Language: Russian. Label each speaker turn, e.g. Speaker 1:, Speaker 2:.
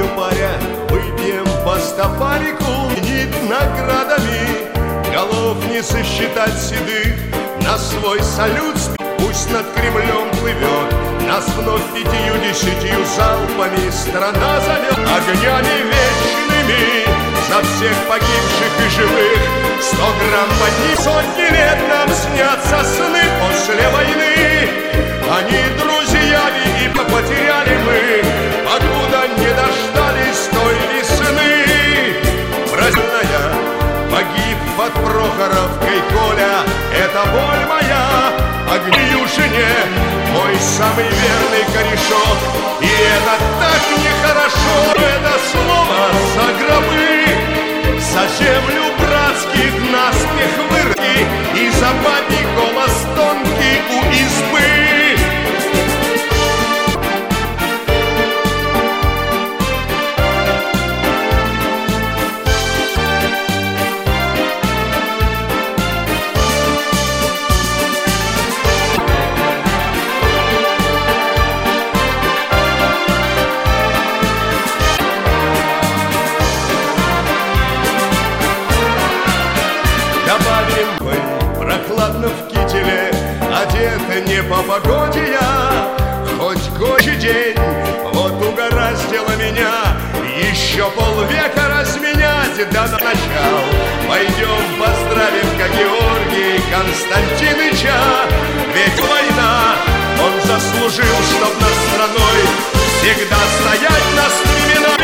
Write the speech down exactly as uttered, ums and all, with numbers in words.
Speaker 1: паря, выпьем по стопарику. Нит наградами, голов не сосчитать седых. На свой салют пусть над Кремлем плывет. Нас вновь пятью-десятью залпами страна зовет. Огнями вечными за всех погибших и живых. Сто грамм подни, сотни лет нам снятся сны после войны. Они друзьями и потеряли мы, покуда не дождались той весны. Бразильная, погиб под Прохоровкой Коля, это боль моя, огню жене, мой самый верный корешок. И это так нехорошо, это слово за гробы, за землю братских наспех вырки и за бабий голос тонкий у избы. Добавим мы, прохладно в кителе, одеты не по погоде я. Хоть гожий день, вот угораздило меня еще полвека разменять до начала. Пойдем поздравим, как Георгий Константиныча. Ведь война, он заслужил, чтоб над страной всегда стоять на стремена.